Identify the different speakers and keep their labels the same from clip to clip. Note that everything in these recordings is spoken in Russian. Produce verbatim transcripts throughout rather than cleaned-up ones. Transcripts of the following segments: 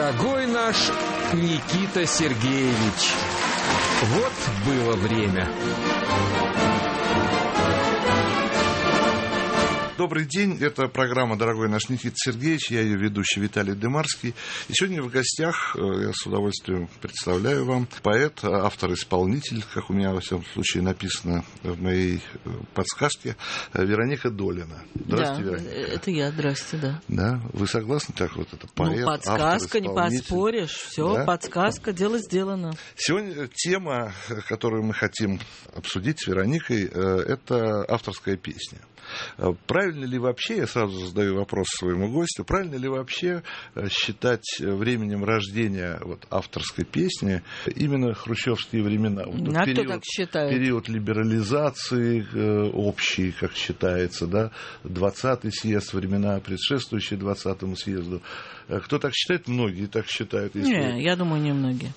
Speaker 1: Дорогой наш Никита Сергеевич, вот было время.
Speaker 2: Добрый день, это программа «Дорогой наш Никита Сергеевич», я ее ведущий Виталий Демарский. И сегодня в гостях, я с удовольствием представляю вам, поэт, автор-исполнитель, как у меня во всяком случае написано в моей подсказке, Вероника Долина. Здравствуйте,
Speaker 3: да,
Speaker 2: Вероника.
Speaker 3: Это я, здрасте, да.
Speaker 2: Да, вы согласны, так вот это поэт,
Speaker 3: ну, подсказка, не поспоришь, все,
Speaker 2: да?
Speaker 3: Подсказка, дело сделано.
Speaker 2: Сегодня тема, которую мы хотим обсудить с Вероникой, это авторская песня. Правильно ли вообще, я сразу задаю вопрос своему гостю, правильно ли вообще считать временем рождения вот, авторской песни именно хрущевские времена? Вот,
Speaker 3: а
Speaker 2: период,
Speaker 3: кто так считает? Период
Speaker 2: либерализации э, общий, как считается, да, двадцатый съезд, времена предшествующие двадцатому съезду. Кто так считает? Многие так считают. Если
Speaker 3: не, я думаю, не многие.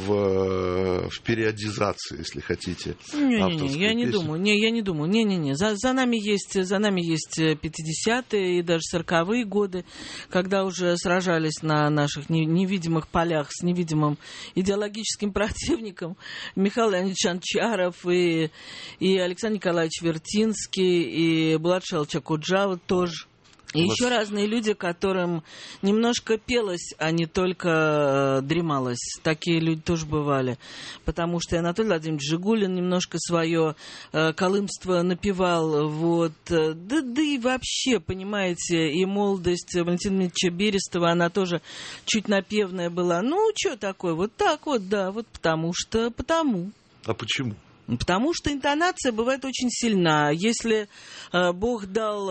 Speaker 2: В, в периодизации, если хотите.
Speaker 3: Не, не, не, я не думаю. Не, я не думаю. Не, не, не. За, за нами есть, за нами есть пятидесятые и даже сороковые годы, когда уже сражались на наших невидимых полях с невидимым идеологическим противником Михаил Леонидович Анчаров и, и Александр Николаевич Вертинский и Булат Шалыч Окуджава тоже. И еще разные люди, которым немножко пелось, а не только дремалось. Такие люди тоже бывали. Потому что Анатолий Владимирович Жигулин немножко свое э, колымство напевал. Вот. Да, да и вообще, понимаете, и молодость Валентина Дмитриевича Берестова, она тоже чуть напевная была. Ну, что такое? Вот так вот, да, вот потому что потому.
Speaker 2: А почему?
Speaker 3: Потому что интонация бывает очень сильна. Если э, Бог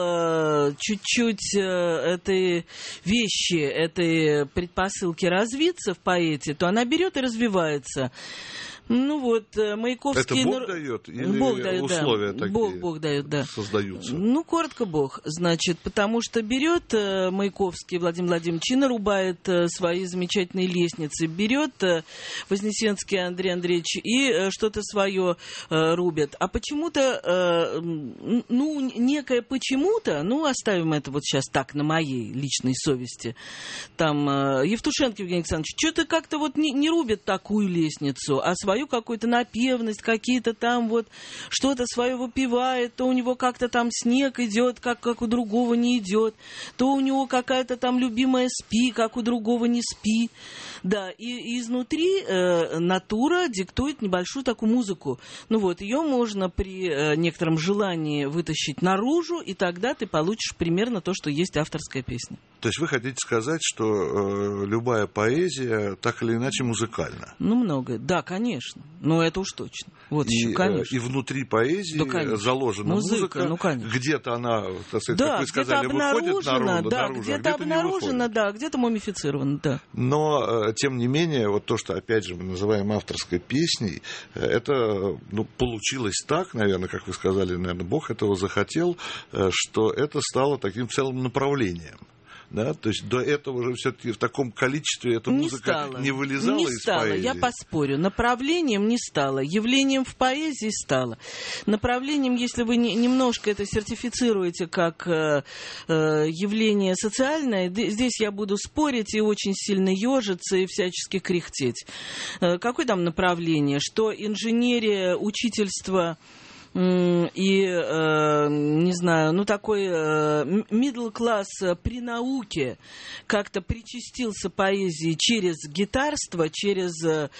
Speaker 3: дал э, чуть-чуть э, этой вещи, этой предпосылки развиться в поэте, то она берет и развивается. Ну вот, Маяковский...
Speaker 2: Это Бог дает? Или
Speaker 3: Бог дает,
Speaker 2: условия
Speaker 3: да.
Speaker 2: такие
Speaker 3: Бог, Бог дает, да.
Speaker 2: создаются?
Speaker 3: Ну, коротко Бог, значит, потому что берет Маяковский Владимир Владимирович и нарубает свои замечательные лестницы, берет Вознесенский Андрей Андреевич и что-то свое рубят. А почему-то, ну, некое почему-то, ну, оставим это вот сейчас так, на моей личной совести, там, Евтушенко Евгений Александрович, что-то как-то вот не, не рубит такую лестницу, а свою свою какую-то напевность, какие-то там вот что-то свое выпивает, то у него как-то там снег идет, как, как у другого не идет, то у него какая-то там любимая спи, как у другого не спи. Да, и, и изнутри э, натура диктует небольшую такую музыку. Ну вот, ее можно при э, некотором желании вытащить наружу, и тогда ты получишь примерно то, что есть авторская песня.
Speaker 2: То есть вы хотите сказать, что э, любая поэзия так или иначе музыкальна?
Speaker 3: Ну, многое. Да, конечно. Ну, это уж точно. Вот
Speaker 2: и,
Speaker 3: еще, конечно.
Speaker 2: И внутри поэзии да, заложена музыка.
Speaker 3: музыка.
Speaker 2: Ну, где-то она, так сказать,
Speaker 3: да,
Speaker 2: как вы сказали, выходит наружу,
Speaker 3: да,
Speaker 2: наружу,
Speaker 3: где-то,
Speaker 2: а где-то
Speaker 3: обнаружена, да, где-то мумифицирована, да.
Speaker 2: Но, тем не менее, вот то, что, опять же, мы называем авторской песней, это, ну, получилось так, наверное, как вы сказали, наверное, Бог этого захотел, что это стало таким целым направлением. Да, то есть до этого же все-таки в таком количестве эта
Speaker 3: не
Speaker 2: музыка
Speaker 3: стало.
Speaker 2: не вылезала
Speaker 3: не
Speaker 2: из
Speaker 3: стало,
Speaker 2: поэзии?
Speaker 3: Я поспорю. Направлением не стало. Явлением в поэзии стало. Направлением, если вы не, немножко это сертифицируете как э, э, явление социальное, здесь я буду спорить и очень сильно ежиться и всячески кряхтеть. Э, какое там направление? Что инженерия, учительство... И, э, не знаю, ну, такой э, middle class при науке как-то причастился поэзии через гитарство, через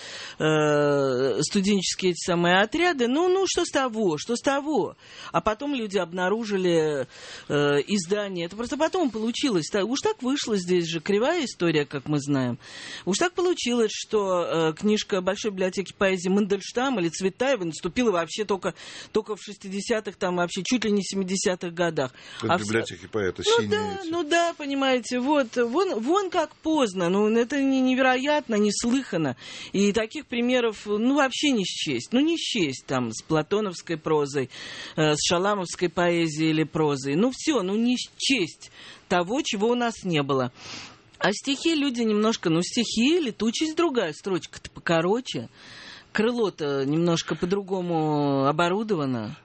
Speaker 3: э, студенческие эти самые отряды. Ну, ну, что с того, что с того? А потом люди обнаружили э, издание. Это просто потом получилось. Уж так вышло здесь же. Кривая история, как мы знаем. Уж так получилось, что э, книжка Большой библиотеки поэзии Мандельштама или Цветаева наступила вообще только... только в шестидесятых, там вообще чуть ли не семидесятых годах.
Speaker 2: А библиотеки поэта
Speaker 3: ну
Speaker 2: синие.
Speaker 3: Да,
Speaker 2: эти.
Speaker 3: ну да, понимаете, вот, вон, вон как поздно, ну это невероятно, неслыханно. И таких примеров, ну вообще не счесть, ну не счесть там с платоновской прозой, э, с шаламовской поэзией или прозой. Ну все, ну не счесть того, чего у нас не было. А стихи люди немножко, ну стихи, летучесть другая, строчка-то покороче. Крыло-то немножко по-другому оборудовано.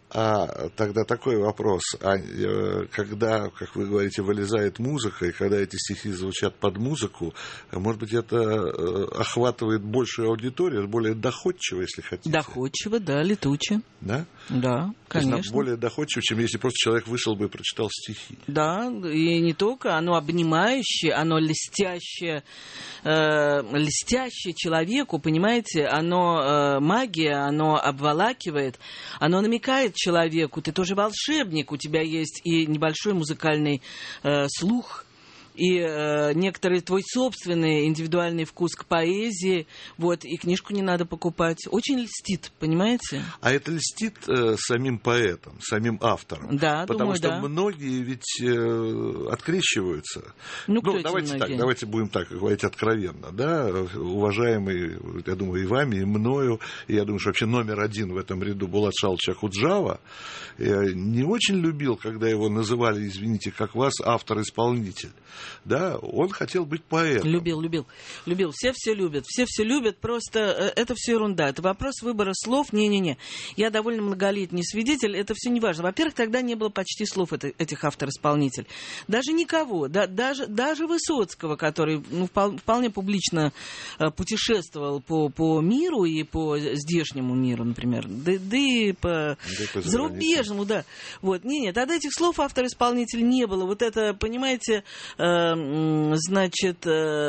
Speaker 2: А тогда такой вопрос. А, когда, как вы говорите, вылезает музыка, и когда эти стихи звучат под музыку, может быть, это охватывает большую аудиторию, более доходчиво, если хотите?
Speaker 3: Доходчиво, да, летуче.
Speaker 2: Да?
Speaker 3: Да, конечно.
Speaker 2: То есть более доходчиво, чем если просто человек вышел бы и прочитал стихи.
Speaker 3: Да, и не только. Оно обнимающее, оно льстящее, э, льстящее человеку, понимаете? Оно э, магия, оно обволакивает, оно намекает человеку, ты тоже волшебник, у тебя есть и небольшой музыкальный э, слух, и э, некоторый твой собственный индивидуальный вкус к поэзии, вот, и книжку не надо покупать. Очень льстит, понимаете?
Speaker 2: А это льстит э, самим поэтам, самим авторам?
Speaker 3: Да,
Speaker 2: потому
Speaker 3: думаю,
Speaker 2: что
Speaker 3: да.
Speaker 2: многие ведь э, открещиваются.
Speaker 3: Ну, кто
Speaker 2: ну
Speaker 3: эти
Speaker 2: давайте
Speaker 3: многие?
Speaker 2: так, давайте будем так говорить откровенно, да, уважаемый, я думаю, и вами, и мною, и я думаю, что вообще номер один в этом ряду Булат Шалович Ахуджава, э, не очень любил, когда его называли, извините, как вас, автор-исполнитель. Да, он хотел быть поэтом.
Speaker 3: Любил, любил, любил. Все все любят, все все любят, просто это все ерунда. Это вопрос выбора слов. Не-не-не. Я довольно многолетний свидетель, это все не важно. Во-первых, тогда не было почти слов это, этих автор-исполнителей. Даже никого, да, даже, даже Высоцкого, который ну, вполне публично путешествовал по, по миру и по здешнему миру, например, да, да и по, да, по зарубежному, да. Вот. Не-не, тогда этих слов автор-исполнитель не было. Вот это, понимаете, значит,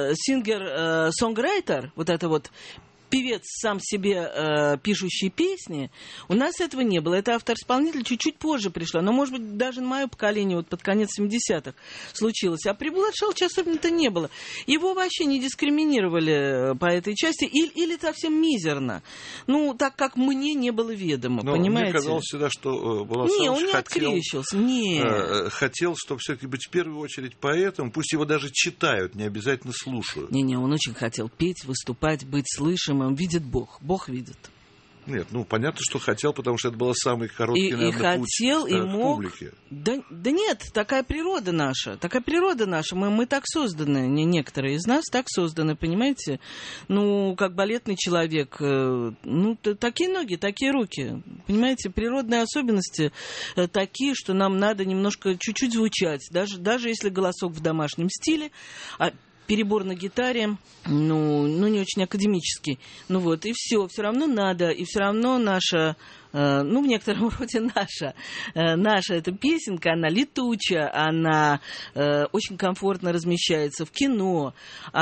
Speaker 3: сингер-сонграйтер, вот это вот певец сам себе э, пишущий песни, у нас этого не было. Это автор-исполнитель чуть-чуть позже пришло. Но, может быть, даже на мое поколение, вот под конец семидесятых случилось. А при Булат Шаловиче особенно-то не было. Его вообще не дискриминировали по этой части. Или, или совсем мизерно. Ну, так как мне не было ведомо, но понимаете?
Speaker 2: Мне казалось всегда, что Булат
Speaker 3: не,
Speaker 2: Шалович
Speaker 3: он не
Speaker 2: хотел,
Speaker 3: открещился. Не.
Speaker 2: Э, хотел, чтобы все-таки быть в первую очередь поэтом. Пусть его даже читают, не обязательно слушают.
Speaker 3: Не-не, он очень хотел петь, выступать, быть слышимым. Видит Бог. Бог видит.
Speaker 2: Нет, ну, понятно, что хотел, потому что это был самый короткий,
Speaker 3: и,
Speaker 2: наверное,
Speaker 3: и
Speaker 2: путь
Speaker 3: хотел,
Speaker 2: к,
Speaker 3: и мог.
Speaker 2: публике.
Speaker 3: Да, да нет, такая природа наша. Такая природа наша. Мы, мы так созданы. Не, некоторые из нас так созданы, понимаете? Ну, как балетный человек. Ну, такие ноги, такие руки. Понимаете, природные особенности такие, что нам надо немножко чуть-чуть звучать. Даже, даже если голосок в домашнем стиле. А перебор на гитаре, ну, ну, не очень академический. Ну вот, и все, все равно надо, и все равно наша, э, ну, в некотором роде наша, э, наша эта песенка, она летучая, она э, очень комфортно размещается в кино,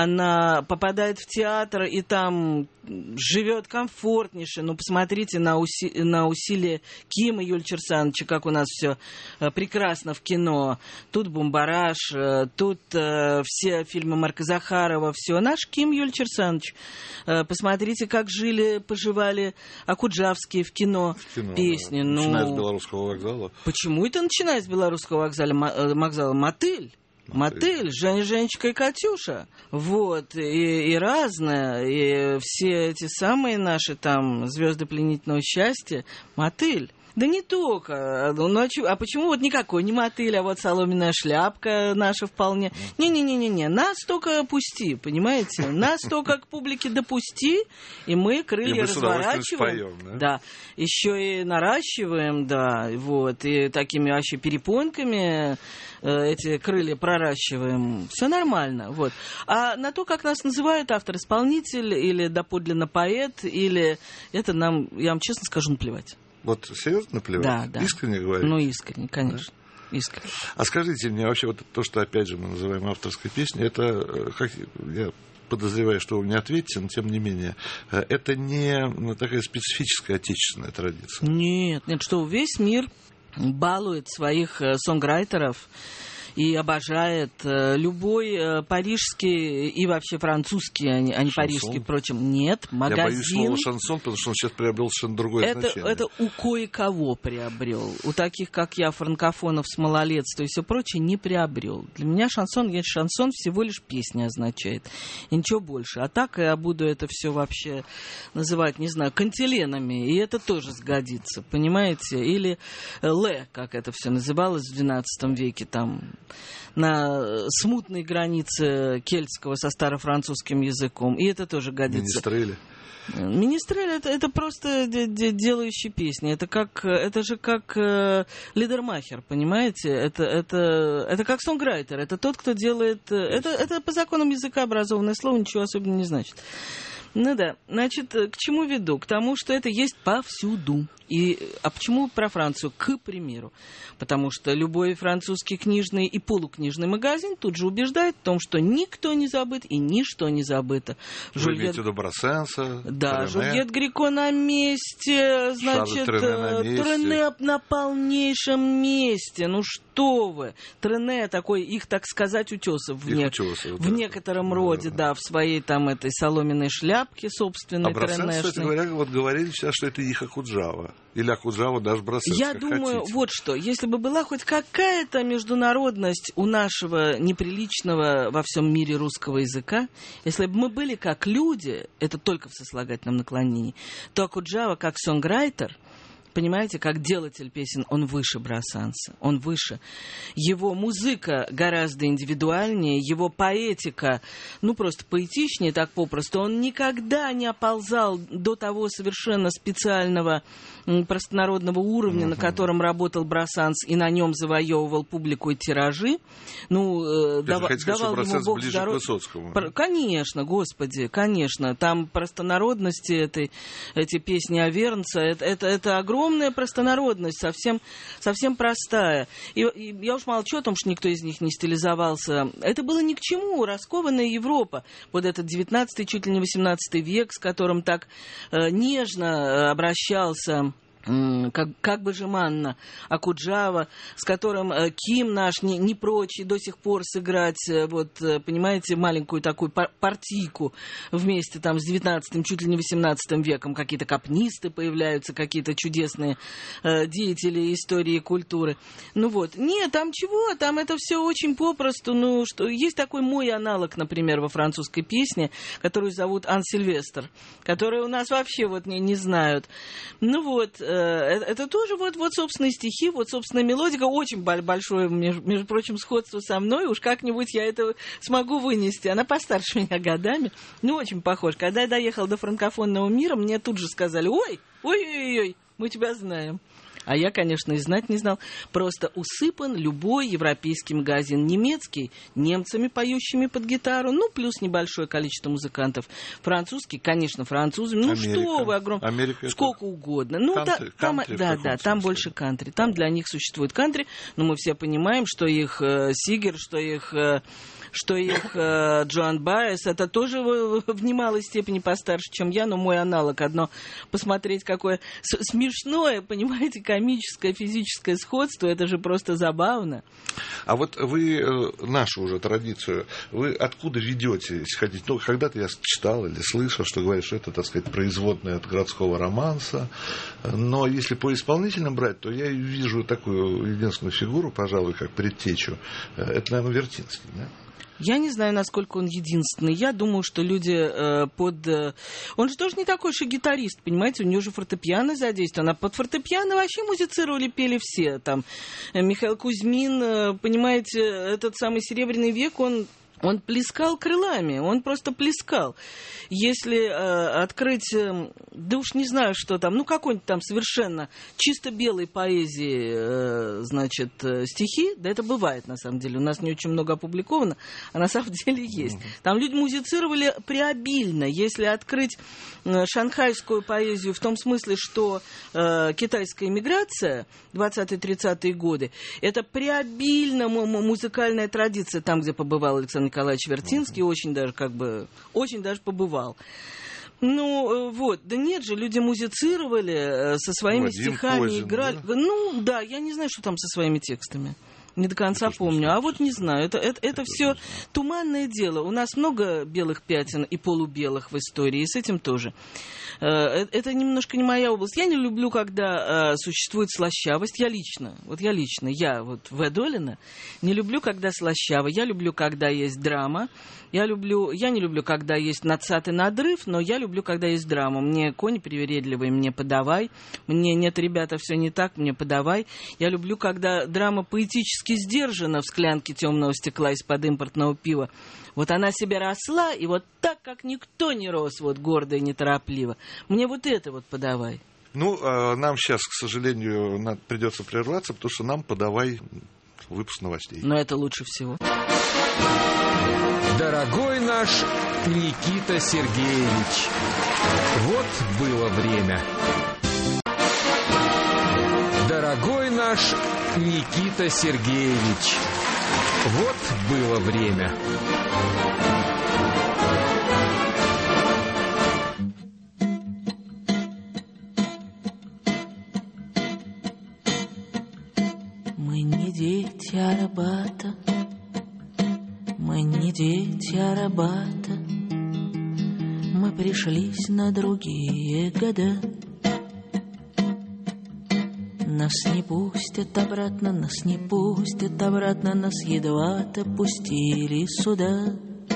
Speaker 3: она попадает в театр, и там живет комфортнейше. Ну, посмотрите на, уси- на усилия Кима Юльча Саныча, как у нас все э, прекрасно в кино. Тут «Бумбараш», э, тут э, все фильмы Марка Захарова, все. Наш Ким Юльча Саныч. Э, посмотрите, как жили, поживали Акуджавские в кино, в кино песни. Да.
Speaker 2: Начиная
Speaker 3: ну,
Speaker 2: с Белорусского вокзала.
Speaker 3: Почему это начиная с Белорусского вокзала? вокзала? Мотыль. Мотыль, Женя, Женечка и Катюша. Вот, и, и разное, и все эти самые наши там звезды пленительного счастья. Мотыль. Да не только. Ну, а почему вот никакой не мотыль, а вот соломенная шляпка наша вполне. Не-не-не-не-не. Нас только пусти, понимаете? Нас только к публике допусти, и мы крылья и мы разворачиваем. Споем, да? Да. Еще и наращиваем, да, вот, и такими вообще перепонками эти крылья проращиваем. Все нормально, вот. А на то, как нас называют автор-исполнитель, или доподлинно поэт, или это нам, я вам честно скажу, наплевать.
Speaker 2: Вот серьезно наплевать?
Speaker 3: Да, да.
Speaker 2: Искренне говорить?
Speaker 3: Ну, искренне, конечно. Да? Искренне.
Speaker 2: А скажите мне, вообще, вот то, что, опять же, мы называем авторской песней, это, как, я подозреваю, что вы не ответите, но тем не менее, это не такая специфическая отечественная традиция?
Speaker 3: Нет, нет, что весь мир балует своих сонграйтеров и обожает любой э, парижский и вообще французский, а не, а не парижский, впрочем, нет, магазин.
Speaker 2: Я боюсь слова шансон, потому что он сейчас приобрел совершенно другое
Speaker 3: это,
Speaker 2: значение.
Speaker 3: Это у кое-кого приобрел. У таких, как я, франкофонов с малолетства и все прочее, не приобрел. Для меня шансон, я шансон всего лишь песня означает. И ничего больше. А так я буду это все вообще называть, не знаю, кантиленами, и это тоже сгодится, понимаете? Или лэ, как это все называлось в двенадцатом веке, там... на смутной границе кельтского со старофранцузским языком. И это тоже годится.
Speaker 2: Министрели.
Speaker 3: Министрель это, это просто делающий песни. Это как, это же как э, лидермахер, понимаете? Это, это, это как сонграйтер. Это тот, кто делает... Это, это по законам языка образованное слово, ничего особенно не значит. Ну да, значит, к чему веду? К тому, что это есть повсюду. И, а почему про Францию? К примеру. Потому что любой французский книжный и полукнижный магазин тут же убеждает в том, что никто не забыт и ничто не забыто.
Speaker 2: Вы
Speaker 3: Жюльет...
Speaker 2: имеете в виду Брассенса,
Speaker 3: Да,
Speaker 2: Трене.
Speaker 3: Жюльет Грико на месте, значит,
Speaker 2: Трене на месте.
Speaker 3: Трене на полнейшем месте. Ну что вы? Трене такой, их, так сказать, утесов в, не...
Speaker 2: утесов,
Speaker 3: в
Speaker 2: да.
Speaker 3: некотором роде, да, в своей там этой соломенной шляпке собственной.
Speaker 2: А Брассенс, кстати говоря, вот говорили сейчас, что это их Акуджава. Или Акуджава даже Брассенс.
Speaker 3: Я думаю,
Speaker 2: хотите.
Speaker 3: вот что, если бы была хоть какая-то международность у нашего неприличного во всем мире русского языка, если бы мы были как люди, это только в сослагательном наклонении, то Акуджава как сонграйтер, понимаете, как делатель песен, он выше Брассенса, он выше. Его музыка гораздо индивидуальнее, его поэтика, ну, просто поэтичнее, так попросту. Он никогда не оползал до того совершенно специального простонародного уровня, uh-huh. на котором работал Брассенс, и на нем завоевывал публику и тиражи. Ну, дав, давал ему Бог здоровья. Конечно, господи, конечно. Там простонародности этой, эти песни Авернца, это, это, это огромная простонародность, совсем, совсем простая. И, и я уж молчу о том, что никто из них не стилизовался. Это было ни к чему. Раскованная Европа. Вот этот девятнадцатый, чуть ли не восемнадцатый век, с которым так э, нежно обращался... Как, как бы жеманно Акуджава, с которым э, Ким наш не, не прочь и до сих пор сыграть, э, вот, э, понимаете, маленькую такую пар- партийку вместе там с девятнадцатым, чуть ли не восемнадцатым веком. Какие-то капнисты появляются, какие-то чудесные э, деятели истории и культуры. Ну вот, нет, там чего, там это все очень попросту. Ну, что, есть такой мой аналог, например, во французской песне, которую зовут Ан Сильвестр, которую у нас вообще вот не, не знают. Ну вот, это тоже вот, вот собственные стихи, вот собственная мелодика, очень большое, между, между прочим, сходство со мной, уж как-нибудь я это смогу вынести. Она постарше меня годами, ну, очень похож. Когда я доехала до франкофонного мира, мне тут же сказали: ой, ой-ой-ой, мы тебя знаем. А я, конечно, и знать не знал. Просто усыпан любой европейский магазин. Немецкий — немцами, поющими под гитару. Ну, плюс небольшое количество музыкантов. Французский, конечно, французами. Ну, Америка. Что вы, огромное.
Speaker 2: Америка
Speaker 3: сколько это... угодно. Ну,
Speaker 2: кантри,
Speaker 3: да, там,
Speaker 2: кантри
Speaker 3: да, да, там больше кантри. Там для них существует кантри. Но мы все понимаем, что их э, Сигер, что их... Э, что их э, Джоан Баэс, это тоже в, в немалой степени постарше, чем я, но мой аналог. Одно посмотреть, какое с- смешное, понимаете, комическое, физическое сходство, это же просто забавно.
Speaker 2: А вот вы э, нашу уже традицию, вы откуда ведете, если хотите? Ну, когда-то я читал или слышал, что говорят, что это, так сказать, производное от городского романса, но если по исполнителям брать, то я вижу такую единственную фигуру, пожалуй, как предтечу, это, наверное, Вертинский, да?
Speaker 3: Я не знаю, насколько он единственный. Я думаю, что люди э, под... Э, он же тоже не такой же гитарист, понимаете? У него же фортепиано задействовано. А под фортепиано вообще музицировали, пели все. Там э, Михаил Кузьмин, э, понимаете, этот самый Серебряный век, он... Он плескал крылами, он просто плескал. Если э, открыть, э, да уж не знаю, что там, ну, какой-нибудь там совершенно чисто белой поэзии, э, значит, э, стихи, да это бывает, на самом деле, у нас не очень много опубликовано, а на самом деле есть. Там люди музицировали преобильно. Если открыть э, шанхайскую поэзию в том смысле, что э, китайская эмиграция, двадцатые-тридцатые годы, это преобильно музыкальная традиция, там, где побывал Александр Николаевич Вертинский, uh-huh. очень даже как бы, очень даже побывал. Ну, вот, да нет же, люди музицировали, со своими Вадим стихами Козин, играли. Да? Ну, да, я не знаю, что там со своими текстами. Не до конца помню. А вот не знаю. Это, это, это все туманное дело. У нас много белых пятен и полубелых в истории, и с этим тоже. Это немножко не моя область. Я не люблю, когда существует слащавость. Я лично, вот я лично, я вот В. Долина, не люблю, когда слащаво. Я люблю, когда есть драма. Я люблю, я не люблю, когда есть надсад и надрыв, но я люблю, когда есть драма. Мне кони привередливые, мне подавай. Мне нет, ребята, все не так, мне подавай. Я люблю, когда драма поэтически практически сдержана в склянке темного стекла из-под импортного пива. Вот она себе росла, и вот так, как никто не рос, вот гордо и неторопливо. Мне вот это вот подавай.
Speaker 2: Ну, а нам сейчас, к сожалению, надо, придется прерваться, потому что нам подавай выпуск новостей.
Speaker 3: Но это лучше всего.
Speaker 1: Дорогой наш Никита Сергеевич, вот было время. Дорогой наш Никита Сергеевич, вот было время.
Speaker 3: Мы не дети Арбата, мы не дети Арбата, мы пришлись на другие года. Нас не пустят обратно, нас не пустят обратно, нас едва-то пустили сюда.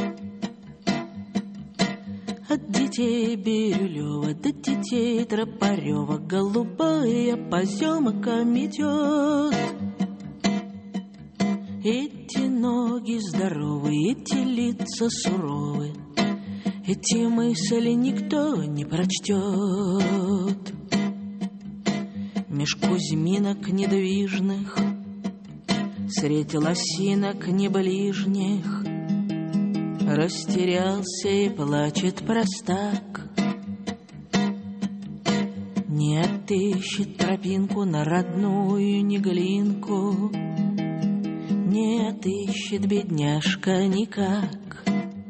Speaker 3: От детей Бирюлева до детей Тропарева голубая поземка метет. Эти ноги здоровы, эти лица суровы, эти мысли никто не прочтет. Меж кузьминок недвижных, средь лосинок неближних, растерялся и плачет простак. Не отыщет тропинку на родную Неглинку, не отыщет бедняжка никак.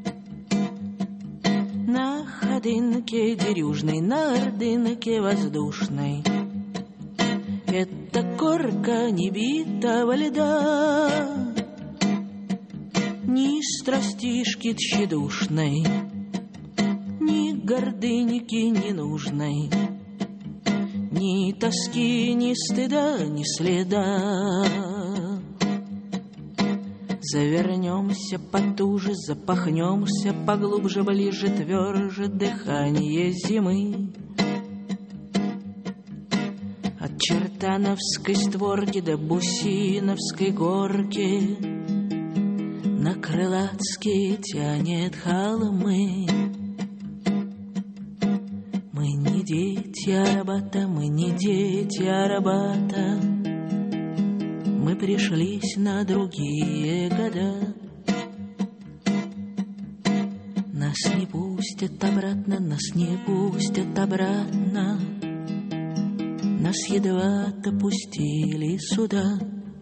Speaker 3: На ходынке дерюжной, на ордынке воздушной это корка небитого льда, ни страстишки тщедушной, ни гордыньки ненужной, ни тоски, ни стыда, ни следа. Завернемся потуже, запахнемся поглубже, ближе, тверже дыхание зимы. От Чертановской створки до Бусиновской горки на Крылатские тянет холмы. Мы не дети Арбата, мы не дети Арбата, мы пришлись на другие года. Нас не пустят обратно, нас не пустят обратно, нас едва-то пустили сюда.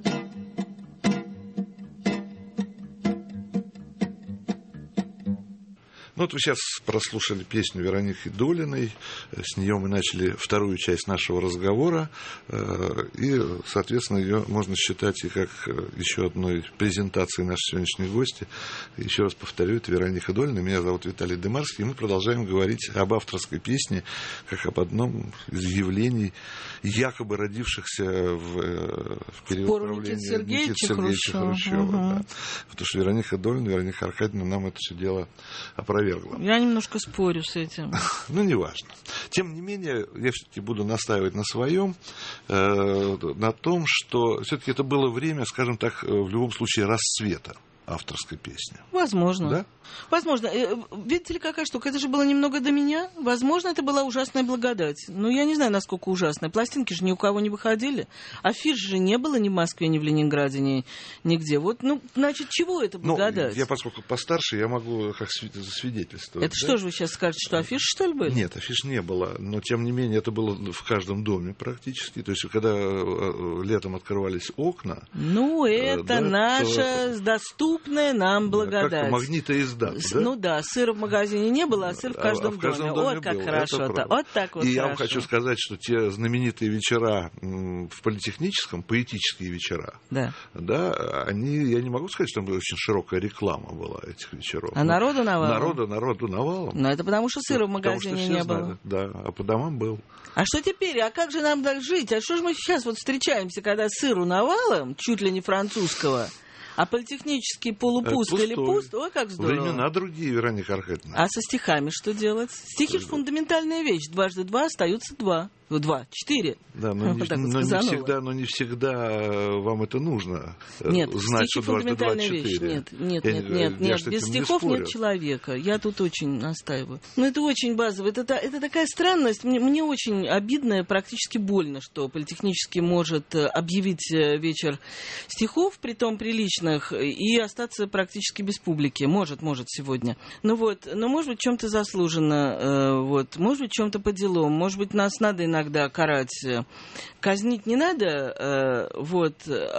Speaker 2: Ну, вот вы сейчас прослушали песню Вероники Долиной, с нее мы начали вторую часть нашего разговора, и, соответственно, ее можно считать и как еще одной презентацией нашей сегодняшней гости. Еще раз повторю, это Вероника Долина, меня зовут Виталий Дымарский, и мы продолжаем говорить об авторской песне, как об одном из явлений, якобы родившихся в, в период правления Никиты Сергеевича Хрущева. Хрущева угу. Да. Потому что Вероника Долина, Вероника Аркадьевна нам это все дело опровергла.
Speaker 3: Я немножко спорю с этим.
Speaker 2: Ну, неважно. Тем не менее, я все-таки буду настаивать на своем, э, на том, что все-таки это было время, скажем так, в любом случае расцвета авторской песни.
Speaker 3: Возможно.
Speaker 2: Да?
Speaker 3: Возможно. Видите ли, какая штука? Это же было немного до меня. Возможно, это была ужасная благодать. Но я не знаю, насколько ужасная. Пластинки же ни у кого не выходили. Афиш же не было ни в Москве, ни в Ленинграде, ни нигде. Вот, ну, значит, чего это благодать?
Speaker 2: Ну, я, поскольку постарше, я могу как засвидетельствовать.
Speaker 3: Это да? Что же вы сейчас скажете, что афиш, что ли, были?
Speaker 2: Нет, афиш не было. Но, тем не менее, это было в каждом доме практически. То есть, когда летом открывались окна...
Speaker 3: Ну, это да, наша то... доступная нам благодать.
Speaker 2: Как магнитоиздат. Да?
Speaker 3: Ну да, сыра в магазине не было, а сыр в каждом, а в каждом доме. доме. Вот как был, хорошо-то. Вот так вот.
Speaker 2: И
Speaker 3: хорошо.
Speaker 2: Я вам хочу сказать, что те знаменитые вечера в политехническом, поэтические вечера, да. Да, они, я не могу сказать, что там очень широкая реклама была этих вечеров.
Speaker 3: А народу навалом?
Speaker 2: Народу, народу навалом.
Speaker 3: Ну это потому, что сыра в магазине не
Speaker 2: знали,
Speaker 3: было.
Speaker 2: Да, а по домам был.
Speaker 3: А что теперь? А как же нам дальше жить? А что же мы сейчас вот встречаемся, когда сыру навалом, чуть ли не французского, а политехнический полупуст или пуст? Ой, как здорово.
Speaker 2: Времена другие, Вероника Аркадьевна.
Speaker 3: А со стихами что делать? Стихи же фундаментальная вещь. Дважды два остаются два. Два, четыре.
Speaker 2: Да, но, не,
Speaker 3: вот
Speaker 2: но, не всегда, но не всегда вам это нужно.
Speaker 3: Нет,
Speaker 2: знать,
Speaker 3: стихи
Speaker 2: что
Speaker 3: фундаментальная вещь. Нет, нет,
Speaker 2: я
Speaker 3: нет,
Speaker 2: не,
Speaker 3: нет,
Speaker 2: я
Speaker 3: нет. Без стихов не нет человека. Я тут очень настаиваю. Но это очень базово. Это, это такая странность. Мне, мне очень обидно, практически больно, что Политехнический может объявить вечер стихов, притом приличных, и остаться практически без публики. Может, может сегодня. Ну вот, но может быть, в чем-то заслуженно, вот, может быть, в чем-то по делам, может быть, нас надо иногда карать. Казнить не надо, вот,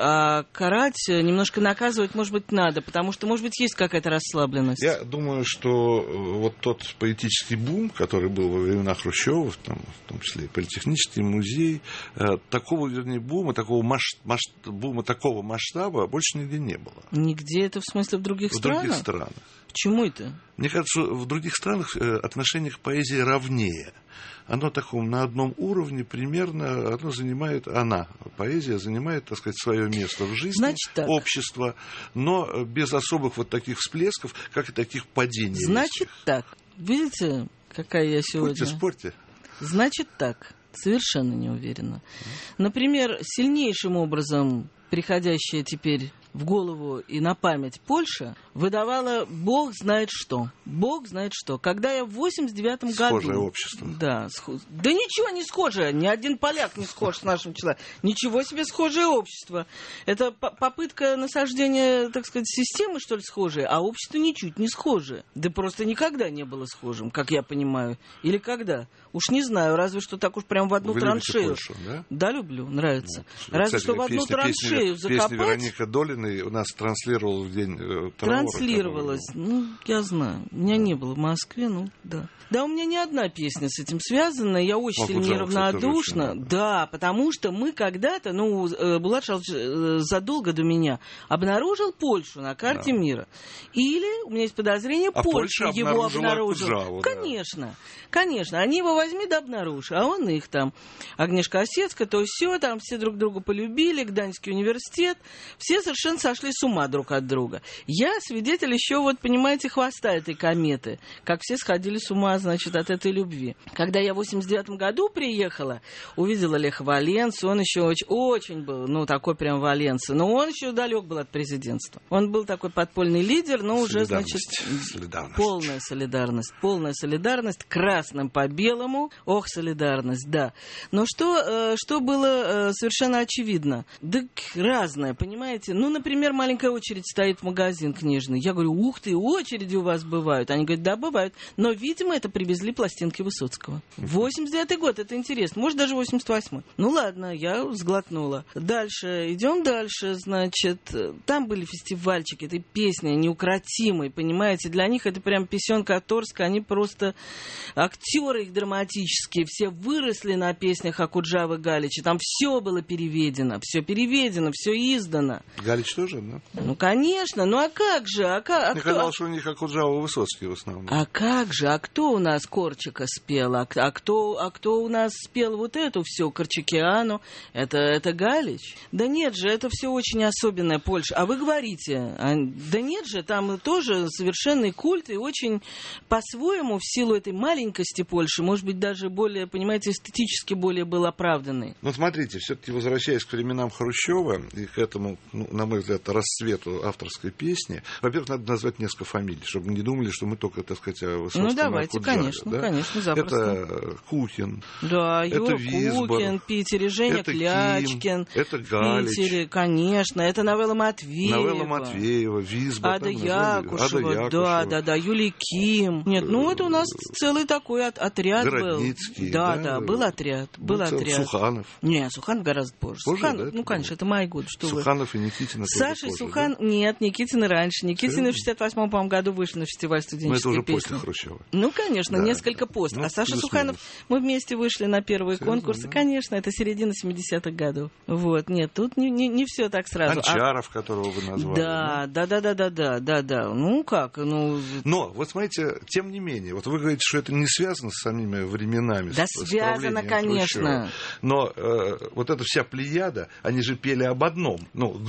Speaker 3: а карать, немножко наказывать, может быть, надо, потому что, может быть, есть какая-то расслабленность.
Speaker 2: Я думаю, что вот тот поэтический бум, который был во времена Хрущева, там, в том числе и Политехнический музей, такого, вернее, бума, такого, масш... Масш... бума такого масштаба больше нигде не было.
Speaker 3: Нигде это, в смысле, в других
Speaker 2: в
Speaker 3: странах?
Speaker 2: В других странах.
Speaker 3: Почему это?
Speaker 2: Мне кажется, что в других странах отношение к поэзии равнее. Оно таком на одном уровне примерно, оно занимает, она, поэзия занимает, так сказать, свое место в жизни
Speaker 3: Значит,
Speaker 2: общества, но без особых вот таких всплесков, как и таких падений.
Speaker 3: Значит
Speaker 2: резких.
Speaker 3: Так. Видите, какая я сегодня?
Speaker 2: Спорьте, спорьте.
Speaker 3: Значит так. Совершенно не уверена. Например, сильнейшим образом приходящая теперь в голову и на память Польша выдавала бог знает что. Бог знает что. Когда я в восемьдесят девятом году...
Speaker 2: Схожее общество.
Speaker 3: Да, схож... да ничего не схожее. Ни один поляк не схож с нашим человеком. Ничего себе схожее общество. Это попытка насаждения, так сказать, системы, что ли, схожей, а общество ничуть не схожее. Да просто никогда не было схожим, как я понимаю. Или когда? Уж не знаю, разве что так уж прям в одну
Speaker 2: Вы
Speaker 3: траншею.
Speaker 2: Польшу, да?
Speaker 3: Да, люблю, нравится.
Speaker 2: Ну,
Speaker 3: разве
Speaker 2: кстати,
Speaker 3: что в одну
Speaker 2: песня,
Speaker 3: траншею
Speaker 2: песня,
Speaker 3: закопать.
Speaker 2: Песня Вероника Долиной у нас транслировалась в день э, траура.
Speaker 3: Транслировалась. Ну, я знаю. У меня не было в Москве, ну, да. Да, у меня не одна песня с этим связана. Я очень сильно неравнодушна. Да, потому что мы когда-то, ну, Булат Шалович задолго до меня обнаружил Польшу на карте да. мира. Или, у меня есть подозрение,
Speaker 2: а
Speaker 3: Польша его обнаружила.
Speaker 2: Акуджаву,
Speaker 3: конечно, да. конечно. Они его возьми да обнаружь. А он их там. Агнешка Осетская, то все, там все друг друга полюбили, Гданьский университет. Все совершенно сошли с ума друг от друга. Я свидетель еще, вот, понимаете, хвоста этой кометы. Как все сходили с ума, значит, от этой любви. Когда я в восемьдесят девятом году приехала, увидела Леха Валенсу, он еще очень, очень был, ну, такой прям Валенса, но он еще далек был от президентства. Он был такой подпольный лидер, но уже, значит,
Speaker 2: солидарность.
Speaker 3: полная солидарность. Полная солидарность, красным по белому. Ох, солидарность, да. Но что, что было совершенно очевидно? Да разное, понимаете? Ну, например, маленькая очередь стоит в магазин книжный. Я говорю, ух ты, очереди у вас бывают. Они говорят, да, бывают. Но, видимо, это привезли пластинки Высоцкого. восемьдесят девятый год, это интересно. Может, даже восемьдесят восьмой. Ну, ладно, я сглотнула. Дальше, идем дальше, значит. Там были фестивальчики, этой песни неукротимой, понимаете? Для них это прям песенка Торска. Они просто актеры их драматические. Все выросли на песнях Акуджавы Галича. Там все было переведено. Все переведено, все издано.
Speaker 2: Галич тоже, да?
Speaker 3: Ну, конечно. Ну, а как же? А как, а
Speaker 2: Мне
Speaker 3: кто...
Speaker 2: казалось, что у них Акуджава и Высоцкий в основном.
Speaker 3: А как же? А кто у нас Корчика спел? А, а, кто, а кто у нас спел вот эту всю Корчикиану? Это, это Галич? Да нет же, это все очень особенная Польша. А вы говорите, а, да нет же, там тоже совершенный культ и очень по-своему в силу этой маленькости Польши, может быть, даже более, понимаете, эстетически более был оправданный.
Speaker 2: Ну, смотрите, все-таки возвращаясь к временам Хрущева и к этому, ну, на мой взгляд, расцвету авторской песни, во-первых, надо назвать несколько фамилий, чтобы не думали, что мы только, так сказать, о Высоцком.
Speaker 3: Ну, давайте, Акуджаве, конечно, да? конечно, запросто.
Speaker 2: Это Кухин.
Speaker 3: Да,
Speaker 2: это
Speaker 3: Юр
Speaker 2: Висбор,
Speaker 3: Кухин в Питере, Женя
Speaker 2: это
Speaker 3: Клячкин
Speaker 2: Ким, это
Speaker 3: в
Speaker 2: Галич.
Speaker 3: Питере, конечно, это Новелла Матвеева.
Speaker 2: Новелла Матвеева, Висбор.
Speaker 3: Ада Якушева, да, да, да, Юлий Ким. Нет, ну это у нас целый такой от, отряд
Speaker 2: Городницкий,
Speaker 3: был. Да,
Speaker 2: да,
Speaker 3: да, был отряд, был
Speaker 2: ну,
Speaker 3: отряд.
Speaker 2: Суханов.
Speaker 3: Не, Суханов гораздо позже.
Speaker 2: позже
Speaker 3: Сухан,
Speaker 2: да,
Speaker 3: ну, конечно, это мои годы. Что
Speaker 2: Суханов
Speaker 3: вы.
Speaker 2: и Никитина
Speaker 3: Саша и
Speaker 2: позже,
Speaker 3: Сухан...
Speaker 2: да?
Speaker 3: Нет, Никитина раньше. Никитина в шестьдесят восьмом, по-моему, году вышли на фестиваль студенческой
Speaker 2: Но это уже
Speaker 3: песни.
Speaker 2: после Хрущева.
Speaker 3: Ну, конечно,
Speaker 2: да,
Speaker 3: несколько
Speaker 2: да.
Speaker 3: пост.
Speaker 2: Ну,
Speaker 3: а Саша
Speaker 2: плюс-минус.
Speaker 3: Суханов, мы вместе вышли на первые
Speaker 2: Серьезно,
Speaker 3: конкурсы.
Speaker 2: да?
Speaker 3: Конечно, это середина семидесятых годов. Вот, нет, тут не, не, не все так сразу.
Speaker 2: Анчаров,
Speaker 3: а...
Speaker 2: которого вы назвали.
Speaker 3: Да, да, да, да, да, да, да, да. Ну, как, ну...
Speaker 2: Но, вот смотрите, тем не менее, вот вы говорите, что это не связано с самими временами.
Speaker 3: Да,
Speaker 2: с,
Speaker 3: связано,
Speaker 2: с
Speaker 3: конечно.
Speaker 2: Хрущева. Но э, вот эта вся плеяда, они же пели об одном, ну, грубо.
Speaker 3: Еще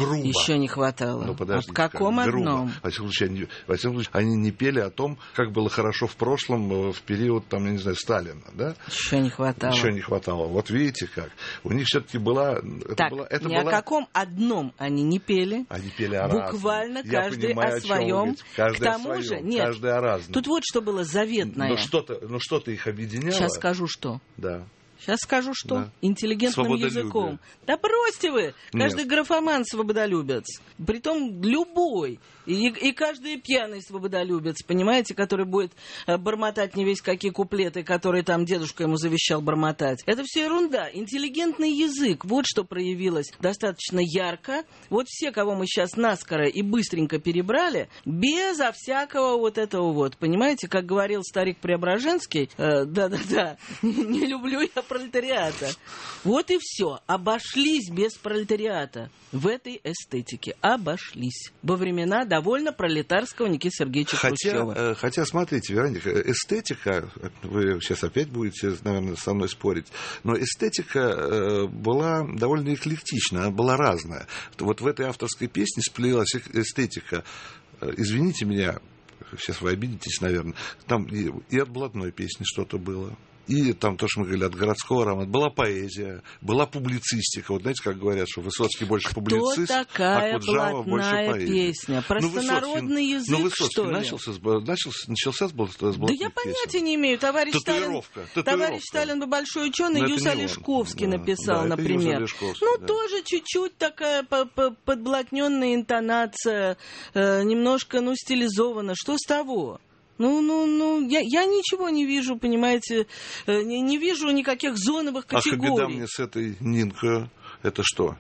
Speaker 3: Чего не хватало?
Speaker 2: Ну, подождите,
Speaker 3: а в каком
Speaker 2: как,
Speaker 3: одном?
Speaker 2: Во всяком случае, они, во всяком случае, они не пели о том, как было хорошо в прошлом, в период, там, я не знаю, Сталина, да?
Speaker 3: Чего не хватало?
Speaker 2: Чего не хватало. Вот видите как. У них все-таки была... Это
Speaker 3: так,
Speaker 2: была, это
Speaker 3: ни
Speaker 2: была...
Speaker 3: о каком одном они не пели.
Speaker 2: Они пели о
Speaker 3: Буквально
Speaker 2: разном.
Speaker 3: каждый
Speaker 2: понимаю,
Speaker 3: о
Speaker 2: о
Speaker 3: своем.
Speaker 2: Каждый
Speaker 3: К тому
Speaker 2: о
Speaker 3: же,
Speaker 2: своем,
Speaker 3: нет.
Speaker 2: Каждый о разном.
Speaker 3: Тут вот что было заветное.
Speaker 2: Но что-то, но что-то их объединяло.
Speaker 3: Сейчас скажу, что.
Speaker 2: Да.
Speaker 3: Сейчас скажу, что.
Speaker 2: Да.
Speaker 3: Интеллигентным языком. Да бросьте вы! Каждый Нет. графоман свободолюбец. Притом любой. И, и каждый пьяный свободолюбец, понимаете, который будет бормотать не весь какие куплеты, которые там дедушка ему завещал бормотать. Это все ерунда. Интеллигентный язык. Вот что проявилось достаточно ярко. Вот все, кого мы сейчас наскоро и быстренько перебрали, безо всякого вот этого вот. Понимаете, как говорил старик Преображенский, э, да-да-да, не люблю я пролетариата. Вот и все. Обошлись без пролетариата в этой эстетике. Обошлись. Во времена довольно пролетарского Никиты Сергеевича Хрущева.
Speaker 2: Хотя, хотя, смотрите, Вероника, эстетика, вы сейчас опять будете, наверное, со мной спорить, но эстетика была довольно эклектична, она была разная. Вот в этой авторской песне сплелась эстетика, извините меня, сейчас вы обидитесь, наверное, там и, и от блатной песни что-то было. И там то, что мы говорили, от городского романа. Была поэзия, была публицистика. Вот знаете, как говорят, что Высоцкий больше
Speaker 3: Кто
Speaker 2: публицист,
Speaker 3: такая
Speaker 2: а Куджава больше поэзия.
Speaker 3: Песня? Простонародный ну, язык,
Speaker 2: ну, Высоцкий
Speaker 3: что ли?
Speaker 2: Начался, начался, начался с блатных
Speaker 3: Да я понятия
Speaker 2: песен.
Speaker 3: не имею. Товарищ
Speaker 2: татуировка,
Speaker 3: Сталин, товарищ Сталин бы большой ученый, Юса Лешковский да, написал,
Speaker 2: да,
Speaker 3: например. Ну,
Speaker 2: да.
Speaker 3: тоже чуть-чуть такая подблатненная интонация, э, немножко, ну, стилизована. Что с того? Ну, ну, ну, я, я ничего не вижу, понимаете, не, не вижу никаких зоновых категорий.
Speaker 2: А беда мне с этой Нинкой, это что?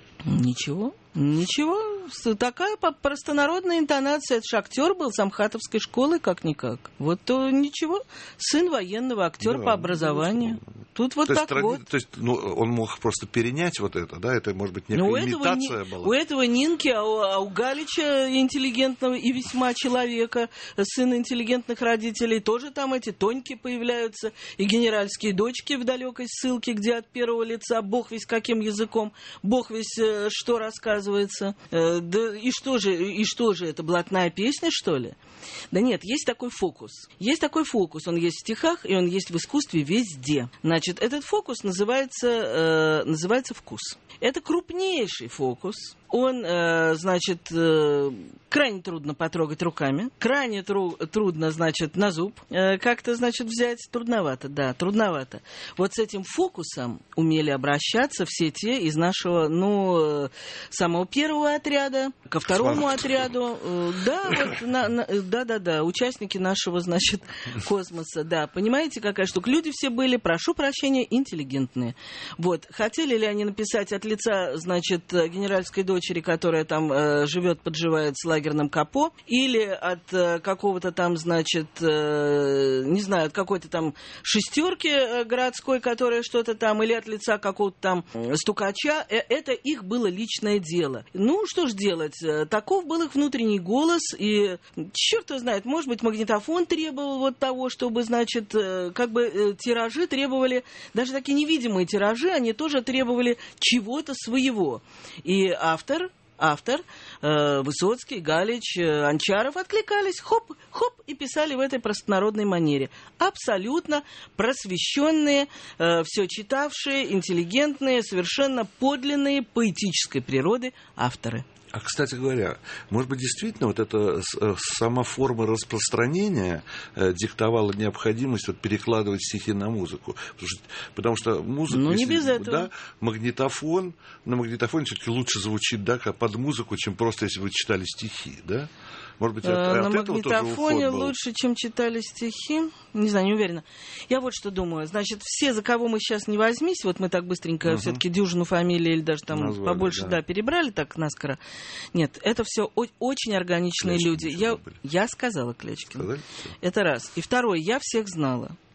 Speaker 3: Ничего, ничего. Такая простонародная интонация. Это же актер был самхатовской школы, как-никак. Вот то ничего. Сын военного, актер да, по образованию. Ну, Тут вот
Speaker 2: то
Speaker 3: так
Speaker 2: есть,
Speaker 3: вот.
Speaker 2: То есть, ну, он мог просто перенять вот это, да? Это, может быть, некая
Speaker 3: ну,
Speaker 2: имитация
Speaker 3: этого,
Speaker 2: была.
Speaker 3: У этого Нинки, а у, а у Галича, интеллигентного и весьма человека, сына интеллигентных родителей, тоже там эти Тоньки появляются, и генеральские дочки в далекой ссылке, где от первого лица бог весь каким языком, бог весь что рассказывается. Да и что же, и что же, это блатная песня, что ли? Да нет, есть такой фокус. Есть такой фокус. Он есть в стихах, и он есть в искусстве везде. Значит, этот фокус называется, э, называется вкус. Это крупнейший фокус. Он, э, значит, э, крайне трудно потрогать руками. Крайне тру- трудно, значит, на зуб. Э, как-то, значит, взять трудновато, да, трудновато. Вот с этим фокусом умели обращаться все те из нашего, ну, э, самого первого отряда ко второму отряду. Э, да, вот, на, на, да-да-да, участники нашего, значит, космоса. Да, понимаете, какая штука? Люди все были, прошу прощения, интеллигентные. Вот. Хотели ли они написать от лица, значит, генеральской дочери, которая там э, живет, подживает с лагерным капо, или от э, какого-то там, значит, э, не знаю, от какой-то там шестерки э, городской, которая что-то там, или от лица какого-то там э, стукача, э, это их было личное дело. Ну, что ж делать? Таков был их внутренний голос, и черт его знает, может быть, магнитофон требовал вот того, чтобы, значит, э, как бы э, тиражи требовали, даже такие невидимые тиражи, они тоже требовали чего-то своего. И автор Автор, э, Высоцкий, Галич, э, Анчаров откликались, хоп, хоп, и писали в этой простонародной манере. Абсолютно просвещенные, э, все читавшие, интеллигентные, совершенно подлинные поэтической природы авторы.
Speaker 2: А, кстати говоря, может быть, действительно вот эта сама форма распространения э, диктовала необходимость вот, перекладывать стихи на музыку. Потому что, потому что музыка...
Speaker 3: Ну, не
Speaker 2: если,
Speaker 3: без этого.
Speaker 2: Да, магнитофон, на магнитофоне все-таки лучше звучит, да, как под музыку, чем просто если вы читали стихи, да? Может быть, от,
Speaker 3: на
Speaker 2: от этого тоже
Speaker 3: магнитофоне
Speaker 2: уход был?
Speaker 3: Лучше, чем читали стихи. Не знаю, не уверена. Я вот что думаю. Значит, все, за кого мы сейчас не возьмись, вот мы так быстренько uh-huh. все-таки дюжину фамилий или даже там назвали, побольше, да. да, перебрали так наскоро. Нет, это все о- очень органичные
Speaker 2: Клячкин
Speaker 3: люди. Я, я сказала Клячкин. Это раз. И второе, я всех знала.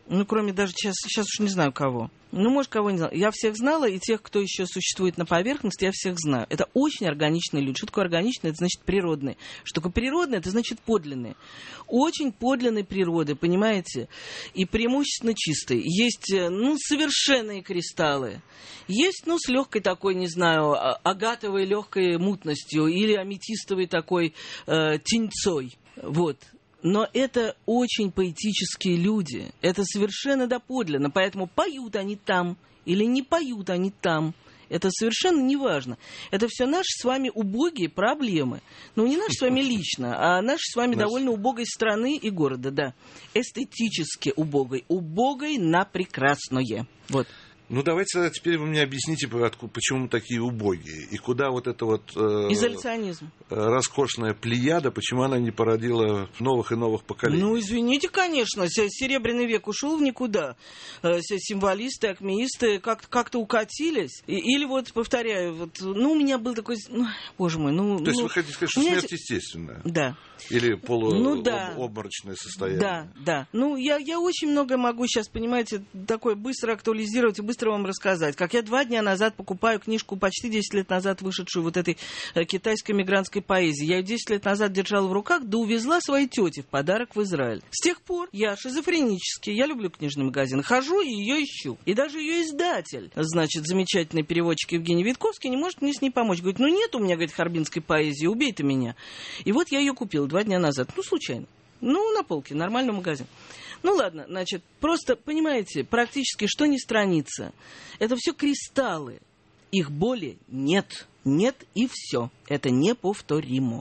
Speaker 3: Ну, кроме даже сейчас, сейчас уж не знаю кого. Ну, может, кого не знаю. Я всех знала, и тех, кто еще существует на поверхности, я всех знаю. Это очень органичные люди. Что такое органичные? Это значит природные. Что такое природные? Это значит подлинные. Очень подлинной природы, понимаете? И преимущественно чистые. Есть, ну, совершенные кристаллы. Есть, ну, с легкой такой, не знаю, агатовой легкой мутностью или аметистовой такой э, тенцой. Вот. Но это очень поэтические люди. Это совершенно доподлинно. Поэтому поют они там или не поют они там. Это совершенно не важно. Это все наши с вами убогие проблемы. Ну, не наши с вами лично, а наши с вами Наш... довольно убогой страны и города, да. Эстетически убогой. Убогой на прекрасное. Вот.
Speaker 2: Ну, давайте теперь вы мне объясните, почему мы такие убогие, и куда вот эта вот э,
Speaker 3: изоляционизм.
Speaker 2: Роскошная плеяда, почему она не породила новых и новых поколений?
Speaker 3: Ну, извините, конечно, Серебряный век ушел в никуда. Символисты, акмеисты как-то, как-то укатились. Или вот, повторяю, вот, ну, у меня был такой, ну, боже мой, ну...
Speaker 2: То
Speaker 3: ну,
Speaker 2: есть вы хотите сказать, что
Speaker 3: меня...
Speaker 2: смерть естественная?
Speaker 3: Да.
Speaker 2: Или полуобморочное
Speaker 3: ну, да.
Speaker 2: состояние?
Speaker 3: Да, да. Ну, я, я очень много могу сейчас, понимаете, такое быстро актуализировать и быстро вам рассказать. Как я два дня назад покупаю книжку, почти десять лет назад вышедшую вот этой э, китайской мигрантской поэзии. Я ее десять лет назад держала в руках, да увезла своей тете в подарок в Израиль. С тех пор я шизофренически, я люблю книжный магазин, хожу и ее ищу. И даже ее издатель, значит, замечательный переводчик Евгений Витковский, не может мне с ней помочь. Говорит, ну нет у меня, говорит, харбинской поэзии, убей ты меня. И вот я ее купила два дня назад. Ну, случайно. Ну, на полке, нормальный магазин. Ну, ладно, значит, просто, понимаете, практически что ни страница. Это все кристаллы. Их более нет. Нет и все. Это неповторимо.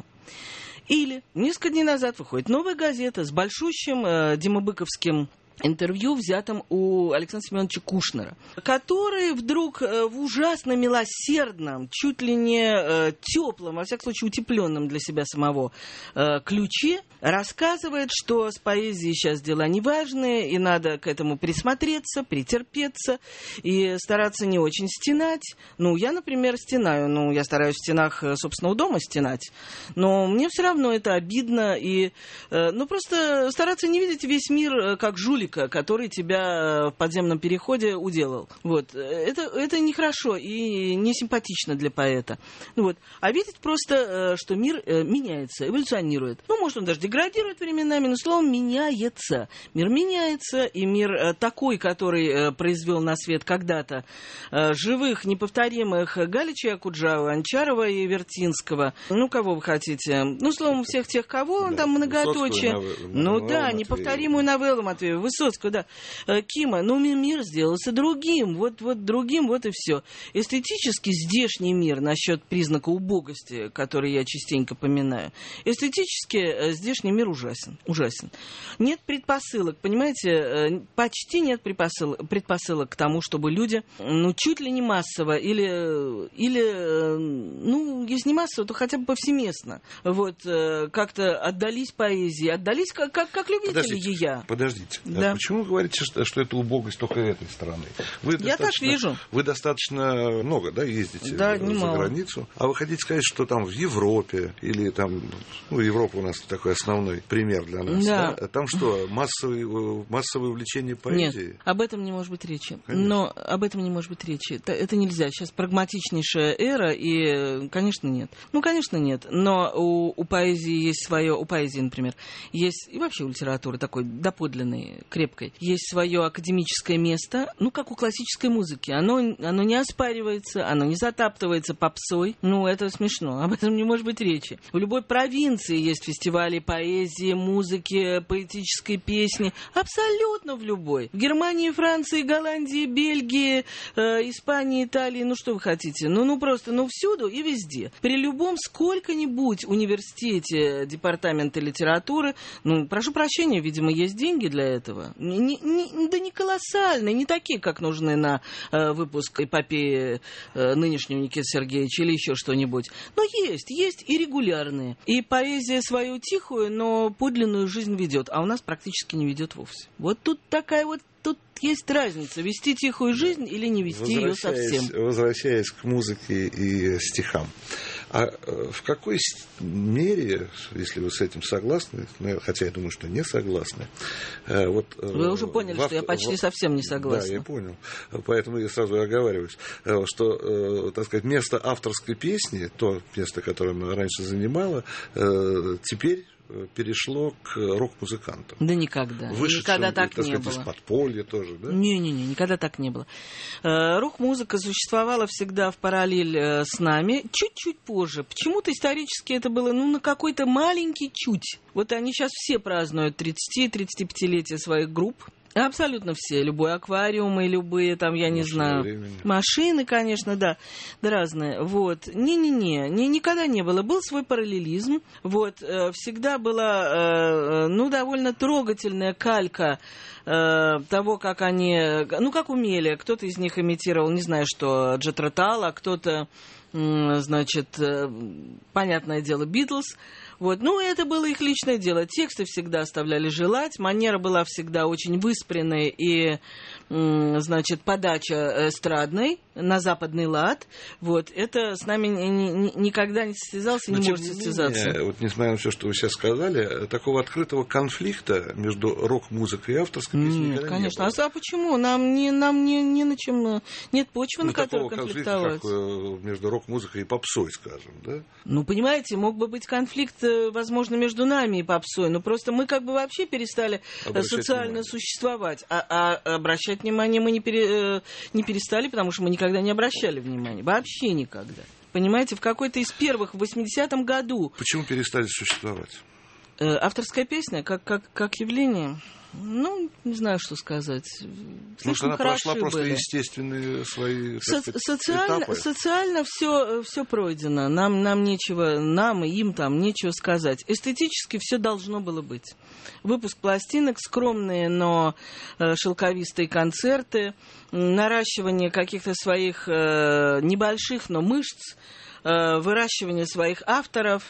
Speaker 3: Или несколько дней назад выходит новая газета с большущим э, демобыковским интервью, взятым у Александра Семеновича Кушнера, который вдруг э, в ужасно милосердном, чуть ли не э, теплом, во всяком случае утепленном для себя самого э, ключе рассказывает, что с поэзией сейчас дела неважные, и надо к этому присмотреться, претерпеться, и стараться не очень стенать. Ну, я, например, стенаю, ну, я стараюсь в стенах собственного дома стенать, но мне все равно это обидно, и, э, ну, просто стараться не видеть весь мир как жулик, который тебя в подземном переходе уделал. Вот. Это, это нехорошо и не симпатично для поэта. Вот. А видеть просто, что мир меняется, эволюционирует. Ну, может, он даже деградирует временами, но словом, меняется. Мир меняется, и мир такой, который произвел на свет когда-то живых, неповторимых Галича, Акуджавы, Анчарова и Вертинского. Ну, кого вы хотите? Ну, словом, всех тех, кого, да, там многоточие. Нов... Ну, да, Матвеева. Неповторимую новеллу Матвеева. Высоцкого, да, Кима, но мир сделался другим, вот, вот другим, вот и все. Эстетически здешний мир, насчет признака убогости, который я частенько поминаю, эстетически здешний мир ужасен, ужасен. Нет предпосылок, понимаете, почти нет предпосылок, предпосылок к тому, чтобы люди, ну, чуть ли не массово, или, или, ну, если не массово, то хотя бы повсеместно, вот, как-то отдались поэзии, отдались как, как, как любители
Speaker 2: подождите,
Speaker 3: ее.
Speaker 2: Подождите.
Speaker 3: Да.
Speaker 2: А почему вы говорите, что, что это убогость только этой страны? Вы
Speaker 3: Я так вижу.
Speaker 2: Вы достаточно много, да, ездите
Speaker 3: да,
Speaker 2: за
Speaker 3: немало.
Speaker 2: границу. А вы хотите сказать, что там в Европе, или там, ну, Европа у нас такой основной пример для нас,
Speaker 3: да.
Speaker 2: Да? Там что, массовое, массовое увлечение поэзией?
Speaker 3: Нет, об этом не может быть речи. Конечно. Но об этом не может быть речи. Это, это нельзя. Сейчас прагматичнейшая эра, и, конечно, нет. Ну, конечно, нет. Но у, у поэзии есть свое, у поэзии, например, есть, и вообще у литературы такой доподлинный, крепкой, есть свое академическое место, ну, как у классической музыки. Оно, оно не оспаривается, оно не затаптывается попсой. Ну, это смешно, об этом не может быть речи. В любой провинции есть фестивали поэзии, музыки, поэтической песни. Абсолютно в любой. В Германии, Франции, Голландии, Бельгии, э, Испании, Италии, ну, что вы хотите. Ну, ну, просто, ну, всюду и везде. При любом сколько-нибудь университете департамента литературы, ну, прошу прощения, видимо, есть деньги для этого. Не, не, да не колоссальные, не такие, как нужны на э, выпуск эпопеи э, нынешнего Никиты Сергеевича или еще что-нибудь. Но есть, есть и регулярные. И поэзия свою тихую, но подлинную жизнь ведет, а у нас практически не ведет вовсе. Вот тут такая вот, тут есть разница, вести тихую жизнь или не вести ее совсем.
Speaker 2: Возвращаясь к музыке и стихам. А в какой мере, если вы с этим согласны, хотя я думаю, что не согласны, вот...
Speaker 3: Вы уже поняли, в... что я почти в... совсем не согласна.
Speaker 2: Да, я понял. Поэтому я сразу оговариваюсь, что, так сказать, место авторской песни, то место, которое она раньше занимала, теперь перешло к рок-музыкантам.
Speaker 3: Да никогда.
Speaker 2: Вышедшим,
Speaker 3: никогда так,
Speaker 2: так
Speaker 3: не
Speaker 2: сказать,
Speaker 3: было.
Speaker 2: из подполья тоже, да?
Speaker 3: Не-не-не, никогда так не было. Рок-музыка существовала всегда в параллель с нами, чуть-чуть позже. Почему-то исторически это было, ну, на какой-то маленький чуть. Вот они сейчас все празднуют тридцать-тридцатипятилетие своих групп. Абсолютно все. Любой аквариум и любые, там, я не
Speaker 2: Машины
Speaker 3: знаю,
Speaker 2: времени. Машины,
Speaker 3: конечно, да, да, разные. Вот. Не-не-не, не, никогда не было. Был свой параллелизм. Вот. Всегда была, ну, довольно трогательная калька того, как они, ну, как умели. Кто-то из них имитировал, не знаю, что, Джет Ротал, а кто-то, значит, понятное дело, Битлз. Вот. Ну, это было их личное дело. Тексты всегда оставляли желать. Манера была всегда очень выспренной и, значит, подача эстрадной на западный лад. Вот. Это с нами ни, ни, никогда не состязался, не может состязаться.
Speaker 2: Не, вот, несмотря на все, что вы сейчас сказали, такого открытого конфликта между рок-музыкой и авторской песней никогда
Speaker 3: конечно.
Speaker 2: не было.
Speaker 3: А почему? Нам не, нам не, не на чем... Нет почвы,
Speaker 2: ну,
Speaker 3: на которой конфликтовать.
Speaker 2: Как между рок-музыкой и попсой, скажем, да?
Speaker 3: Ну, понимаете, мог бы быть конфликт, возможно, между нами и попсой, но просто мы как бы вообще перестали обращать социально внимание. Существовать. А, а обращать внимание мы не, пере, не перестали, потому что мы никогда не обращали внимания. Вообще никогда. Понимаете, в какой-то из первых, в восьмидесятом году...
Speaker 2: Почему перестали существовать?
Speaker 3: Э, авторская песня как, как, как явление... Ну, не знаю, что сказать. Слишком
Speaker 2: она прошла
Speaker 3: были.
Speaker 2: Просто естественные свои
Speaker 3: Со-
Speaker 2: сказать,
Speaker 3: социально,
Speaker 2: этапы.
Speaker 3: Социально все, все пройдено. Нам, нам нечего, нам и им там нечего сказать. Эстетически все должно было быть. Выпуск пластинок, скромные, но э, шелковистые концерты, наращивание каких-то своих э, небольших, но мышц, выращивание своих авторов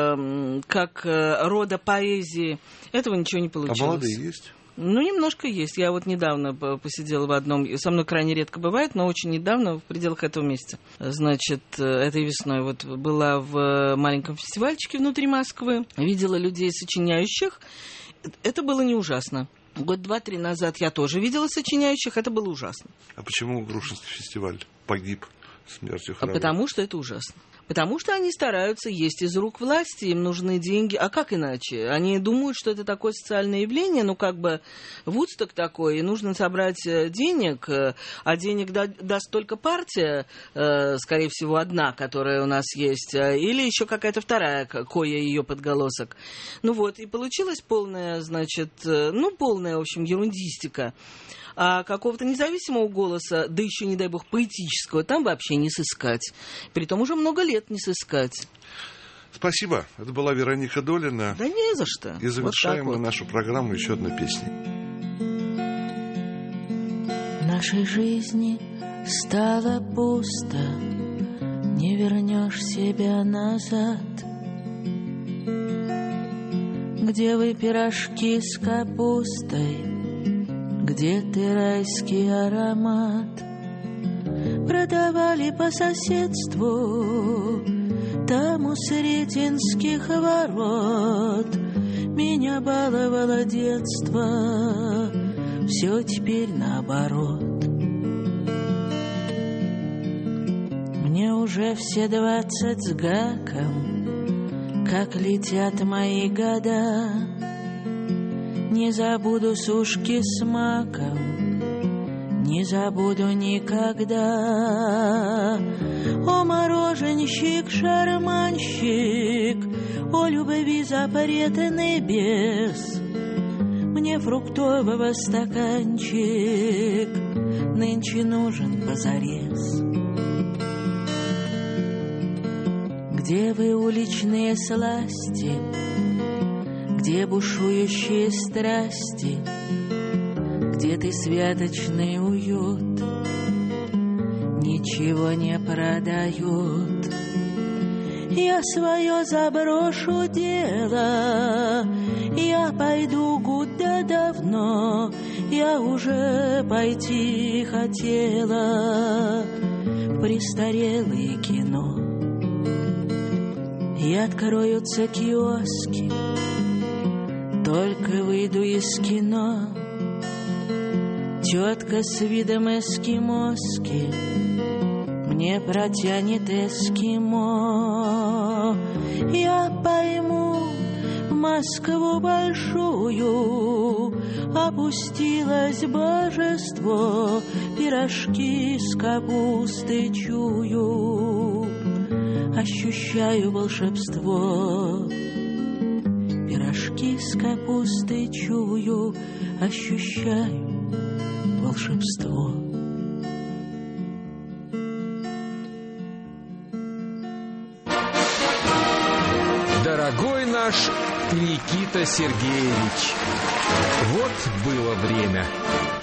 Speaker 3: э, как э, рода поэзии. Этого ничего не получилось.
Speaker 2: А молодые есть?
Speaker 3: Ну, немножко есть. Я вот недавно посидела в одном... Со мной крайне редко бывает, но очень недавно в пределах этого месяца. Значит, этой весной вот была в маленьком фестивальчике внутри Москвы. Видела людей сочиняющих. Это было не ужасно. Год два-три назад я тоже видела сочиняющих. Это было ужасно.
Speaker 2: А почему Грушинский фестиваль погиб смертью храбрых?
Speaker 3: Потому что это ужасно. Потому что они стараются есть из рук власти, им нужны деньги. А как иначе? Они думают, что это такое социальное явление, ну, как бы Вудсток такой, и нужно собрать денег, а денег да, даст только партия, э, скорее всего, одна, которая у нас есть, или еще какая-то вторая, кое ее подголосок. Ну вот, и получилась полная, значит, ну, полная, в общем, ерундистика. А какого-то независимого голоса, да еще, не дай бог, поэтического, там вообще не сыскать. Притом уже много лет не сыскать.
Speaker 2: Спасибо. Это была Вероника Долина.
Speaker 3: Да не за что.
Speaker 2: И завершаем
Speaker 3: вот
Speaker 2: мы
Speaker 3: вот.
Speaker 2: нашу программу еще одной песней.
Speaker 4: В нашей жизни стало пусто, не вернешь себя назад. Где вы пирожки с капустой, где ты райский аромат, продавали по соседству, там у Сретенских ворот. Меня баловало детство, все теперь наоборот. Мне уже все двадцать с гаком, как летят мои года. Не забуду сушки с маком, не забуду никогда. О, мороженщик, шарманщик, о, любви запретный бес, мне фруктового стаканчик нынче нужен позарез. Где вы, уличные сласти, где бушующие страсти, где ты, святочный уют, ничего не продают. Я свое заброшу дело, я пойду куда давно, я уже пойти хотела в престарелое кино. и откроются киоски. Только выйду из кино, тетка с видом эскимоски мне протянет эскимо. Я пойму, в Москву большую опустилось божество, пирожки с капустой чую, ощущаю волшебство. Пирожки с капустой чую, ощущаю волшебство.
Speaker 1: Дорогой наш Никита Сергеевич, вот было время.